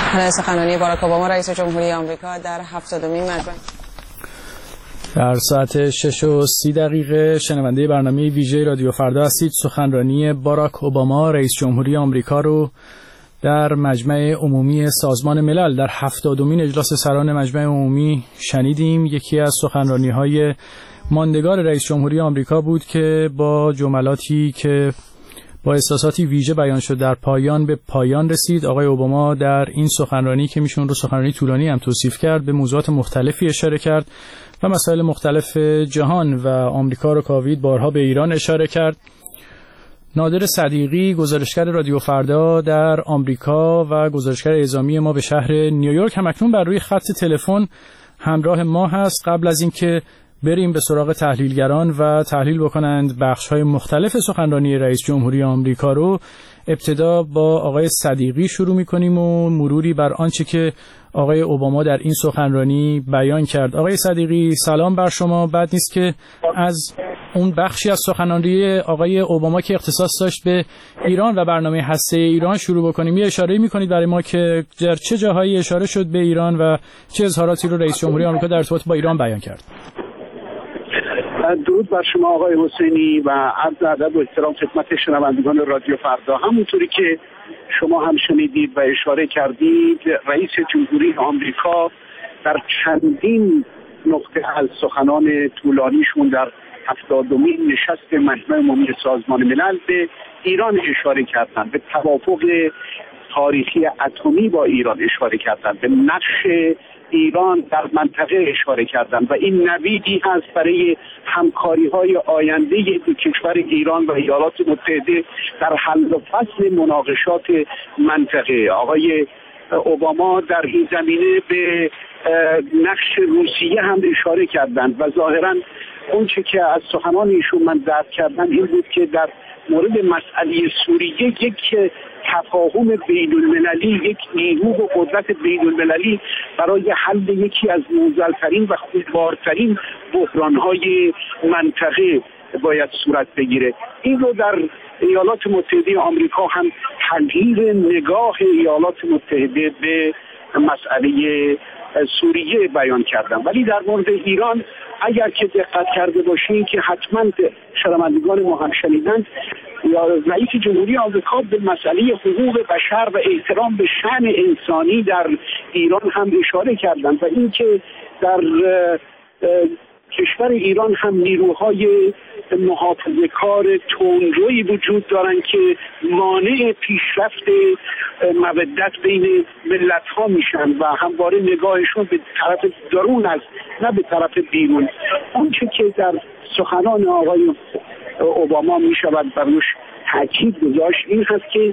برای سخنرانی باراک اوباما رئیس جمهوری آمریکا در 70مین مجمع. در ساعت 6:30 شنونده برنامه ویژه رادیو فردا هستید. سخنرانی باراک اوباما رئیس جمهوری آمریکا رو در مجمع عمومی سازمان ملل در 70مین اجلاس سران مجمع عمومی شنیدیم. یکی از سخنرانی‌های ماندگار رئیس جمهوری آمریکا بود که با جملاتی که با احساساتی ویژه بیان شد در پایان به پایان رسید. آقای اوباما در این سخنرانی که میشون رو سخنرانی طولانی هم توصیف کرد به موضوعات مختلفی اشاره کرد و مسائل مختلف جهان و آمریکا رو کاوید. بارها به ایران اشاره کرد. نادر صدیقی گزارشگر رادیو فردا در آمریکا و گزارشگر اعزامی ما به شهر نیویورک هم اکنون بر روی خط تلفن همراه ما هست. قبل از اینکه بریم به سراغ تحلیلگران و تحلیل بکنند بخش‌های مختلف سخنرانی رئیس جمهوری آمریکا رو، ابتدا با آقای صدیقی شروع می‌کنیم و مروری بر آنچه که آقای اوباما در این سخنرانی بیان کرد. آقای صدیقی سلام بر شما. بد نیست که از اون بخشی از سخنرانی آقای اوباما که اختصاص داشت به ایران و برنامه هسته ایران شروع بکنیم. یه اشاره می‌کنید برای ما که در چه جاهایی اشاره شد به ایران و چه اظهاراتی رو رئیس جمهوری آمریکا در ارتباط با ایران بیان کرد؟ درود بر شما آقای حسینی و عرض ادب و احترام خدمت شنوندگان رادیو فردا. همونطوری که شما هم شنیدید و اشاره کردید، رئیس جمهوری آمریکا در چندین نقطه از سخنان طولانیشون در 70مین نشست مجمع عمومی سازمان ملل به ایران اشاره کردند، به توافق تاریخی اتمی با ایران اشاره کردند، به نقش ایران در منطقه اشاره کردند و این نویدی هست برای همکاری‌های آینده دو کشور ایران و ایالات متحده در حل و فصل مناقشات منطقه. آقای اوباما در این زمینه به نقش روسیه هم اشاره کردند و ظاهراً اونچه که از سخنان ایشون من درک کردم این بود که در مورد مسئله سوریه یک تفاهم بین المللی، یک نیرو و قدرت بین المللی برای حل یکی از معضل‌ترین و خونبارترین بحران‌های منطقه باید صورت بگیره. این رو در ایالات متحده آمریکا هم تغییر نگاه ایالات متحده به مسئله سوریه بیان کردن. ولی در مورد ایران اگر که دقت کرده باشین که حتما شنوندگان ما هم شنیدند، رئیس جمهوری آمریکا به مسئله حقوق بشر و احترام به شأن انسانی در ایران هم اشاره کردند و اینکه در کشور ایران هم نیروهای محافظه‌کار تندرویی وجود دارند که مانع پیشرفت مودت بین ملت‌ها میشن و همواره نگاهشون به طرف درون است نه به طرف بیرون. اونچه که در سخنان آقای اوباما میشود بر روش تاکید گذاشت این هست که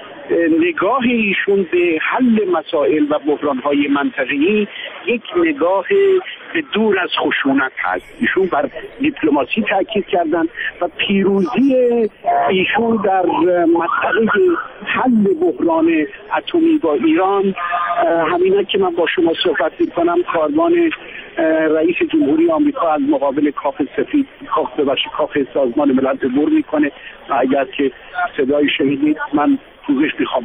نگاه ایشون به حل مسائل و بحران‌های منطقه‌ای یک نگاه به دور از خشونت هست. ایشون بر دیپلماسی تاکید کردن و پیروزی ایشون در مسئله حل بحران اتمی با ایران، همینا که من با شما صحبت می‌کنم کاروان رئیس جمهوری آمریکا از مقابل کاخ سفید کاخ سازمان ملل عبور میکنه و اگر که صدای شنیدید من پوزش میخوام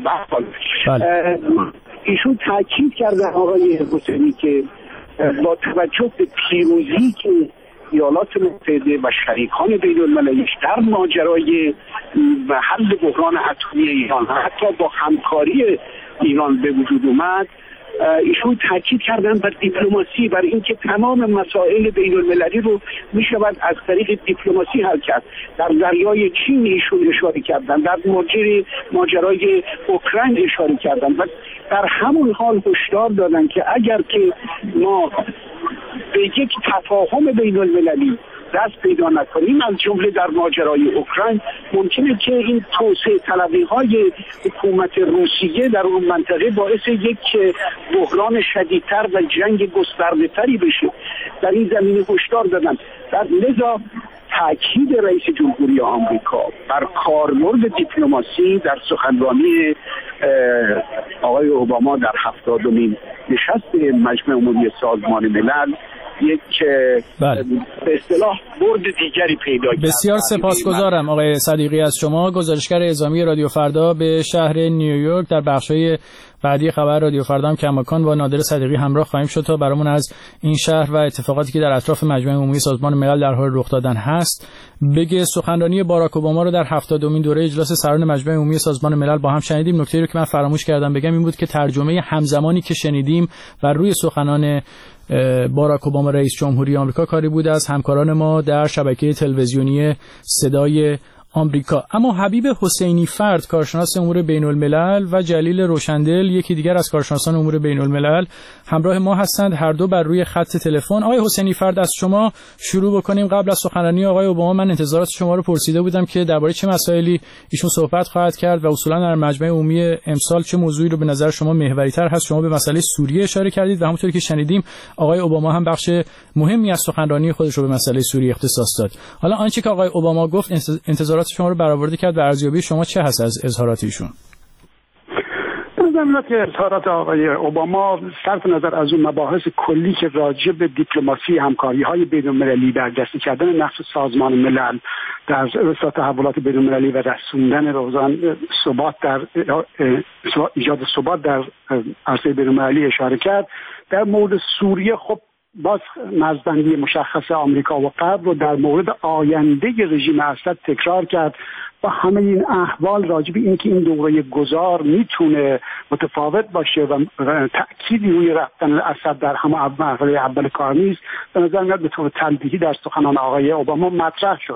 بله. ایشون تاکید کرده آقای حسینی که با توجه به پیروزی که ایالات متحده و شریکان بین المللیش در ماجرای و حل بحران اتمی ایران حتی با همکاری ایران به وجود اومد، ایشون تاکید کردن بر دیپلماسی، بر اینکه تمام مسائل بین المللی رو می شود از طریق دیپلماسی حل کرد. در دریای چین ایشون اشاره کردن، در ماجرای اوکراین اشاره کردن و در همون حال هشدار دادن که اگر که ما به یک تفاهم بین المللی دست پیدا نکنیم، از جمله در ماجرای اوکراین، ممکنه که این توسعه طلبی‌های حکومت روسیه در اون منطقه باعث یک بحران شدیدتر و جنگ گسترده‌تری بشه. در این زمینه هشدار دادن. در لذا تاکید رئیس جمهوری آمریکا بر کاربرد دیپلماسی در سخنرانی آقای اوباما در 70مین نشست مجمع عمومی سازمان ملل یک به اصطلاح برد دیگری پیدا کرد. بسیار سپاسگزارم آقای صدیقی از شما، گزارشگر اعزامی رادیو فردا به شهر نیویورک. در بخش‌های بعدی خبر رادیو فردا هم کماکان با نادر صدیقی همراه خواهیم شد تا برامون از این شهر و اتفاقاتی که در اطراف مجمع عمومی سازمان ملل در حال رخ دادن هست بگه. سخنرانی باراک اوباما رو در 70مین دوره اجلاس سران مجمع عمومی سازمان ملل با هم شنیدیم. نکته‌ای رو که من فراموش کردم بگم این بود که ترجمه همزمانی که شنیدیم بر روی سخنان باراک اوباما رئیس جمهوری آمریکا کاری بود از همکاران ما در شبکه تلویزیونی صدای آمریکا. اما حبیب حسینی فرد کارشناس امور بین الملل و جلیل روشندل یکی دیگر از کارشناسان امور بین الملل همراه ما هستند، هر دو بر روی خط تلفن. آقای حسینی فرد از شما شروع بکنیم. قبل از سخنرانی آقای اوباما من انتظارات شما رو پرسیده بودم که درباره چه مسائلی ایشون صحبت خواهد کرد و اصولا در مجمع عمومی امسال چه موضوعی رو به نظر شما محوری‌تر هست. شما به مسئله سوریه اشاره کردید و همونطوری که شنیدیم آقای اوباما هم بخش مهمی از سخنرانی خودش رو به مسئله سوریه اختصاص داد. حالا آنچه که آقای اوباما گفت انتظارات شما رو برآورده کرد و ارزیابی شما چه هست از اظهارات ایشون؟ نظر که اظهارات آقای اوباما صرف نظر از اون مباحث کلی که راجع به دیپلماسی همکاری‌های بین‌المللی برجسته کردن نقش سازمان ملل در تحولات بین‌المللی و رسوندن روزان ثبات در ایجاد ثبات در عرصه بین‌المللی اشاره کرد، در مورد سوریه خب باز مرزبندی مشخص آمریکا و غرب رو در مورد آینده رژیم اسد تکرار کرد و همه این احوال راجع به اینکه این دوره گذار میتونه متفاوت باشه و تأکیدی روی رفتن اسد در همه مرحله اول کار نیست، به نظر میاد به طور تلویحی در سخنان آقای اوباما مطرح شد.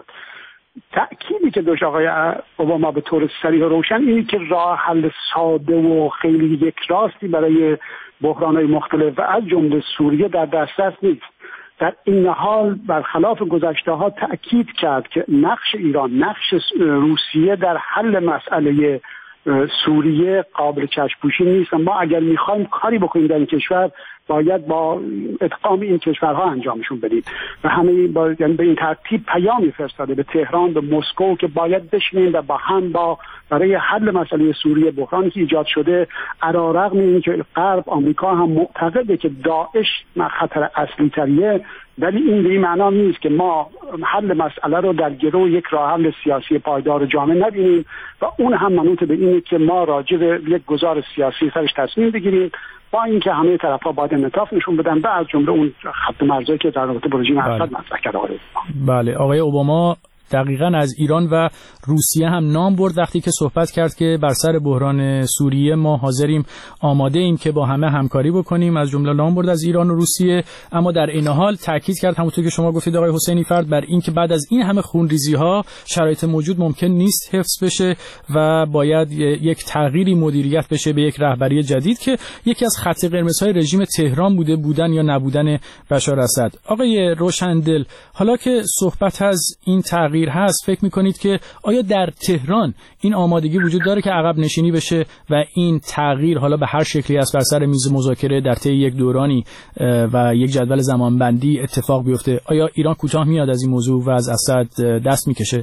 تأکیدی که داشت آقای اوباما به طور صریح و روشن اینه که راه حل ساده و خیلی یک راستی برای بحران‌های مختلف و از جمله سوریه در دسترس نیست. در این حال برخلاف گذشته‌ها تأکید کرد که نقش ایران، نقش روسیه در حل مسئله سوریه قابل چشم‌پوشی نیست. ما اگر می‌خوایم کاری بکنیم در این کشور باید با ادغام این کشورها انجامشون بدیم و همه یعنی به این ترتیب پیامی فرستاده به تهران، به مسکو که باید بشینیم و با هم برای حل مسئله سوریه بحرانی که ایجاد شده، علیرغم اینکه غرب آمریکا هم معتقده که داعش خطر اصلی تریه، ولی این به این معنا نیست که ما حل مسئله رو در گرو یک راه حل سیاسی پایدار جامع نبینیم و اون هم منوط به اینه که ما راجع به یک گزار سیاسی سرش تصمیم بگیریم با اینکه همه طرف‌ها باید انعطاف نشون بدن و از جمله اون خط مرزی که در رابطه با رژیم اسد مطرح کرده. بله، آقای اوباما دقیقاً از ایران و روسیه هم نام برد وقتی که صحبت کرد که بر سر بحران سوریه ما حاضریم، آماده ایم که با همه همکاری بکنیم، از جمله نام برد از ایران و روسیه. اما در این حال تاکید کرد همونطور که شما گفتید آقای حسینی فرد بر این که بعد از این همه خونریزی‌ها شرایط موجود ممکن نیست حفظ بشه و باید یک تغییری مدیریت بشه به یک رهبری جدید که یکی از خط قرمزهای رژیم تهران بودن یا نبودن بشار اسد. آقای روشندل، حالا که صحبت از این تغییر هست، فکر میکنید که آیا در تهران این آمادگی وجود داره که عقب نشینی بشه و این تغییر حالا به هر شکلی از بر سر میز مذاکره در طی یک دورانی و یک جدول زمانبندی اتفاق بیفته؟ آیا ایران کوتاه میاد از این موضوع و از اسد دست میکشه؟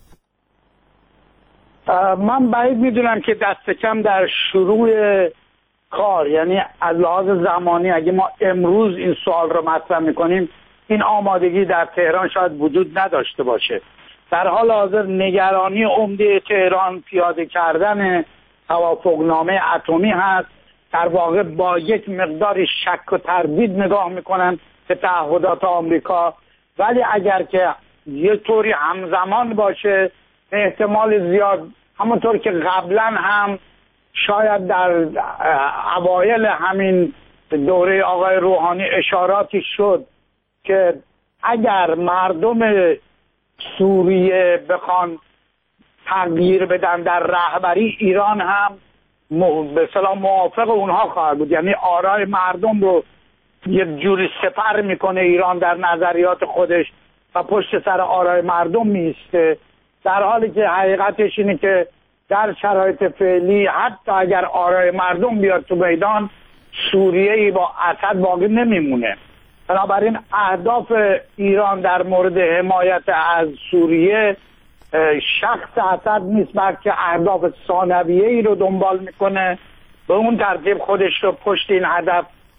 من بعید میدونم که دست کم در شروع کار، یعنی از لحاظ زمانی اگه ما امروز این سوال رو مطرح میکنیم، این آمادگی در تهران شاید وجود نداشته باشه. در حال حاضر نگرانی عمده تهران پیاده کردن توافقنامه اتمی هست. در واقع با یک مقدار شک و تردید نگاه میکنن به تعهدات آمریکا، ولی اگر که یه طوری همزمان باشه احتمال زیاد همونطور که قبلا هم شاید در اوایل همین دوره آقای روحانی اشاراتی شد که اگر مردم سوریه بخوان تغییر بدن در رهبری، ایران هم به اصطلاح موافق اونها خواهد بود. یعنی آرای مردم رو یک جوری سپر میکنه ایران در نظریات خودش و پشت سر آرای مردم میسته، در حالی که حقیقتش اینه که در شرایط فعلی حتی اگر آرای مردم بیاد تو میدان، سوریه‌ای با اسد باقی نمیمونه. بنابراین اهداف ایران در مورد حمایت از سوریه شخص اسد نیست، بلکه اهداف ثانویه‌ای رو دنبال میکنه، به اون ترتیب خودش رو پشت این هدف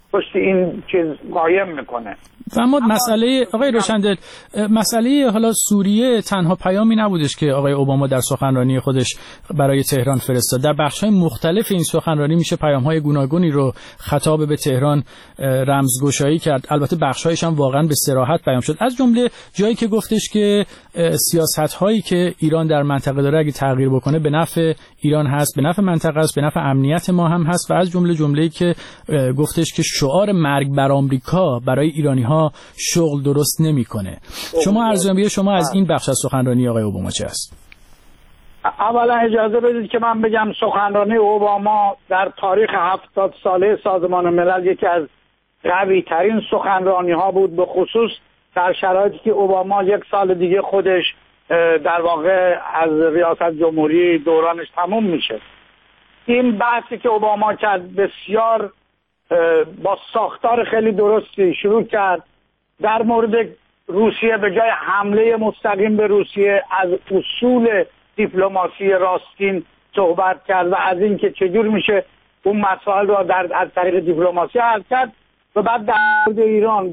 پشت این چیز قایم میکنه. و اما مسئله آقای روشندل، مسئله حالا سوریه تنها پیامی نبودش که آقای اوباما در سخنرانی خودش برای تهران فرستاد. در بخش‌های مختلف این سخنرانی میشه پیام‌های گوناگونی رو خطاب به تهران رمزگشایی کرد. البته بخش‌هایش هم واقعا به صراحت بیان شد، از جمله جایی که گفتش که سیاست‌هایی که ایران در منطقه داره اگه تغییر بکنه به نفع ایران هست، به نفع منطقه است، به نفع امنیت ما هم هست، و از جمله جمله‌ای که گفتش که شعار مرگ بر آمریکا برای ایرانی‌ها شغل درست نمیکنه. شما ارزیابی شما از این بخش از سخنرانی آقای اوباما چه است؟ اولا اجازه بدید که من بگم سخنرانی اوباما در تاریخ 70 ساله سازمان ملل یکی از قوی ترین سخنرانی ها بود، به خصوص در شرایطی که اوباما یک سال دیگه خودش در واقع از ریاست جمهوری دورانش تموم میشه. این بحثی که اوباما کرد بسیار با ساختار خیلی درستی شروع کرد. در مورد روسیه به جای حمله مستقیم به روسیه از اصول دیپلماسی راستین صحبت کرد و از اینکه چجور میشه اون مسائل رو از طریق دیپلماسی حل کرد، و بعد در مورد ایران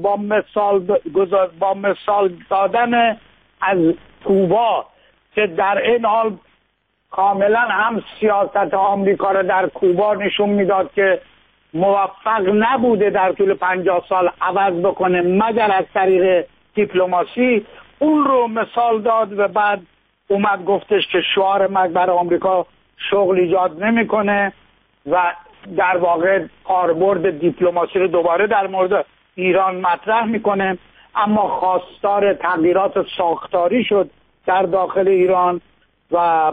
با مثال دادن از کوبا که در این حال کاملا هم سیاست آمریکا رو در کوبا نشون میداد که موفق نبوده در طول 50 سال عوض بکنه مگر از طریق دیپلماسی، اون رو مثال داد و بعد اومد گفتش که شعار مرگ بر آمریکا شغل ایجاد نمیکنه و در واقع کاربرد دیپلماسی رو دوباره در مورد ایران مطرح میکنه، اما خواستار تغییرات ساختاری شد در داخل ایران و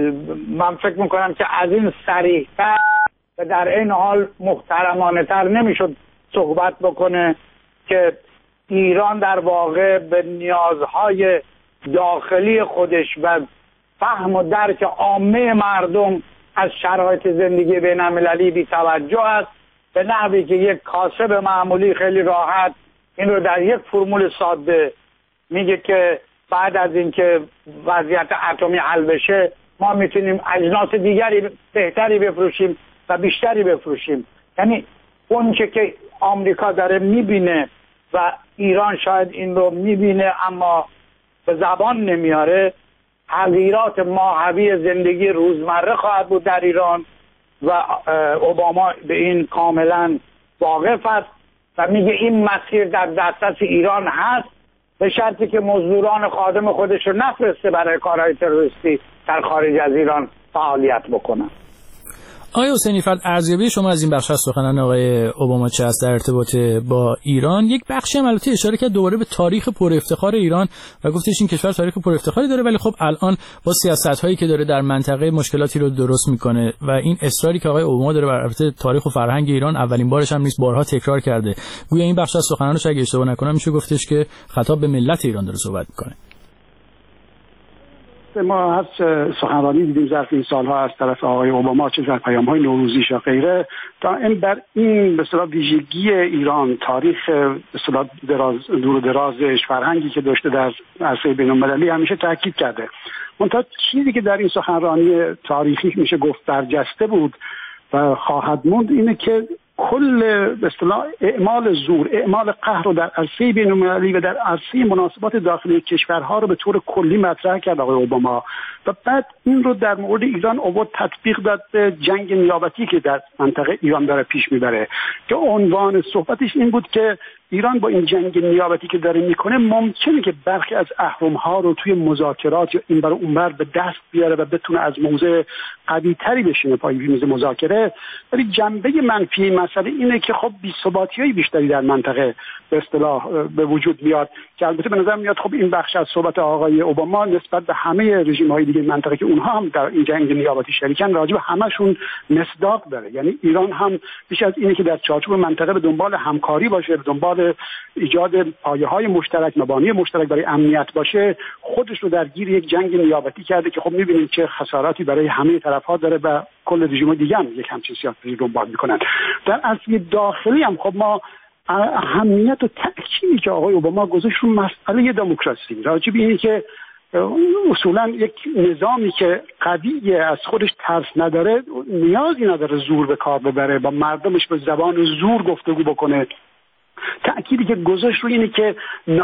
من فکر میکنم که از این صریح‌تر و در این حال محترمانه تر نمیشد صحبت بکنه که ایران در واقع به نیازهای داخلی خودش و فهم و درک عامه مردم از شرایط زندگی بین المللی بی توجه است، به نحوی که یک کاسب معمولی خیلی راحت این رو در یک فرمول ساده میگه که بعد از اینکه وضعیت اتمی حل بشه ما میتونیم اجناس دیگری بهتری بفروشیم و بیشتری بفروشیم. یعنی اون که آمریکا داره میبینه و ایران شاید این رو میبینه اما به زبان نمیاره، تغییرات ماهوی زندگی روزمره خواهد بود در ایران و اوباما به این کاملا واقف است و میگه این مسیر در دسترس ایران هست به شرطی که مزدوران خادم خودش رو نفرسته برای کارهای تروریستی در خارج از ایران فعالیت بکنن. آقای حسینی فرد، ارزیابی شما از این بخش از سخنان آقای اوباما چه است در ارتباط با ایران؟ یک بخشی هم البته اشاره کرد دوباره به تاریخ پر افتخار ایران و گفتش این کشور تاریخ پر افتخاری داره ولی خب الان با سیاست‌هایی که داره در منطقه مشکلاتی رو درست میکنه و این اصراری که آقای اوباما داره بر البته تاریخ و فرهنگ ایران اولین بارش هم نیست، بارها تکرار کرده. گویا این بخش از سخنانش اگه اشتباه نکنم میشه گفتش که خطاب به ملت ایران داره صحبت میکنه. ما از سخنرانی دیدیم ظرف این سالها از طرف آقای اوباما چه در پیام‌های نوروزیش و غیره، تا این بر این به اصطلاح ویژگی ایران، تاریخ به اصطلاح دور و درازش، فرهنگی که داشته در عرصه بین‌المللی همیشه تاکید کرده. منتها چیزی که در این سخنرانی تاریخی میشه گفت برجسته بود و خواهد موند اینه که کل به اصطلاح اعمال زور، اعمال قهر رو در عرصه بین‌المللی و در عرصه مناسبات داخلی کشورها رو به طور کلی مطرح کرد آقای اوباما و بعد این رو در مورد ایران آورد تطبیق داد به جنگ نیابتی که در منطقه ایران داره پیش میبره که عنوان صحبتش این بود که ایران با این جنگ نیابتی که داره میکنه ممکنه که برخی از اهرم‌ها رو توی مذاکرات یا این بر اون بر به دست بیاره و بتونه از موضع قوی‌تری بشینه پای میز مذاکره، ولی جنبه منفی مسئله اینه که خب بی‌ثباتی‌های بیشتری در منطقه به اصطلاح به وجود میاد که البته به نظر میاد خب این بخش از صحبت آقای اوباما نسبت به همه رژیم‌های دیگه منطقه که اونها هم در این جنگ نیابتی شریکن راجع به همشون مصداق داره. یعنی ایران هم بیش از اینه که در چارچوب منطقه به دنبال همکاری باشه، به دنبال ایجاد پایه‌های مشترک، مبانی مشترک برای امنیت باشه، خودش رو درگیر یک جنگ نیابتی کرده که خب می‌بینیم چه خساراتی برای همه طرف‌ها داره و کل رژیم‌های دیگه هم یک همچین سیاستی رو دنبال می‌کنن. در عرصه داخلی هم خب ما اهمیت و تأکیدی که آقای اوباما گذاشت رو مسئله دموکراسی، راجع به اینه که اصولا یک نظامی که قویه، از خودش ترس نداره، نیازی نداره زور به کار ببره، با مردمش به زبان زور گفتگو بکنه. تأکیدی که گذاشت روی اینه که